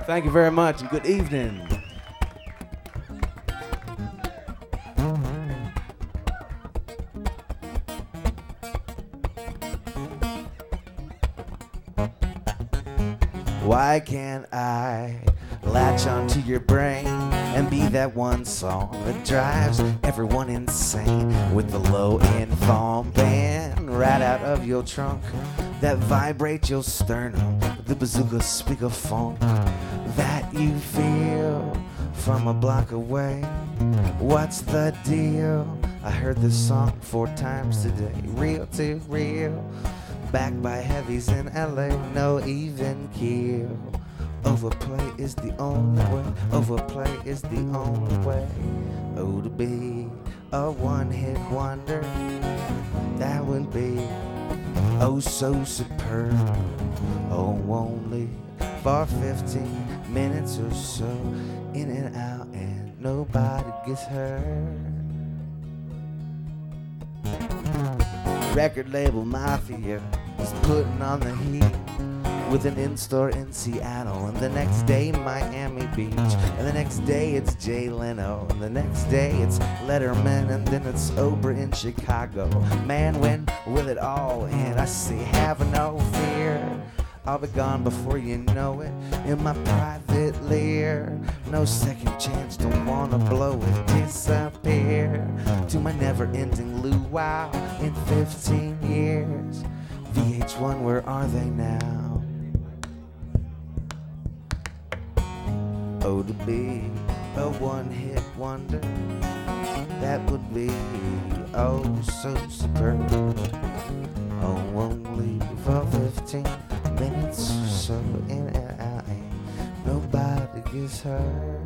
Thank you very much and good evening. Why can't I latch onto your brain and be that one song that drives everyone insane with the low-end thumb band right out of your trunk that vibrates your sternum, the bazooka speakerphone that you feel from a block away. What's the deal? I heard this song 4 times today. Real to real, backed by heavies in LA, no even keel. Overplay is the only way, overplay is the only way. Oh, to be a one-hit wonder, that would be oh so superb. Oh, only for 15 minutes or so, in and out and nobody gets hurt. Record label mafia is putting on the heat with an in-store in Seattle, and the next day Miami Beach, and the next day it's Jay Leno, and the next day it's Letterman, and then it's Oprah in Chicago. Man, when will it all end? I say have no fear, I'll be gone before you know it, in my private lair. No second chance, don't wanna blow it, disappear to my never-ending luau in 15 years. VH1, where are they now? Oh, to be a one-hit wonder, that would be oh so superb. Oh, only for 15 minutes or so, in and out, and nobody gets hurt.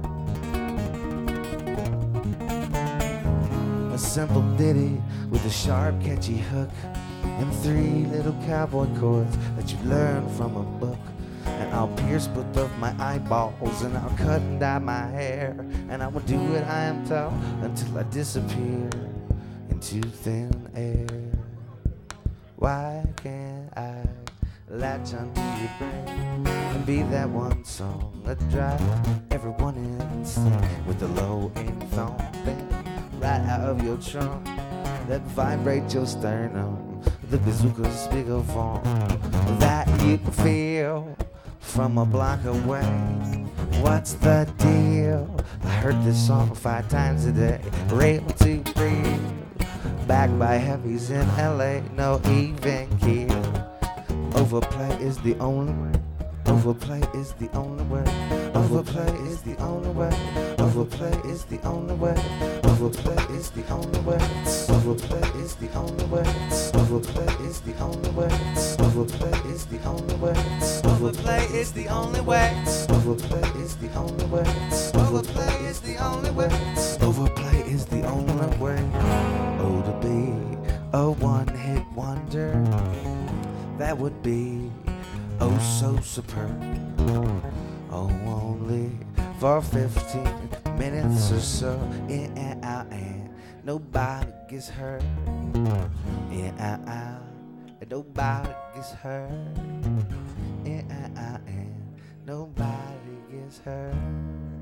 A simple ditty with a sharp, catchy hook and 3 little cowboy chords that you learn from a book. And I'll pierce both of my eyeballs, and I'll cut and dye my hair, and I will do what I am told until I disappear into thin air. Why can't I latch onto your brain and be that one song that drives everyone insane with the low-end thumb band right out of your trunk that vibrates your sternum, the bazooka speakerphone that you feel from a block away. What's the deal? I heard this song 5 times a day. Real to real, backed by heavies in LA, no even keel. Overplay is the only way. Overplay is the only way. Overplay is the only way. Overplay is the only way. Overplay is the only way. Overplay is the only way. Overplay is the only way. Overplay is the only way. Overplay is the only way. Overplay is the only way. Overplay is the only way. Overplay is the only way. Oh, to be a one-hit wonder, that would be oh so superb. Oh, only for 15 minutes or so, in and out, and nobody gets hurt. In and out, and nobody gets hurt. In and out, and nobody gets hurt.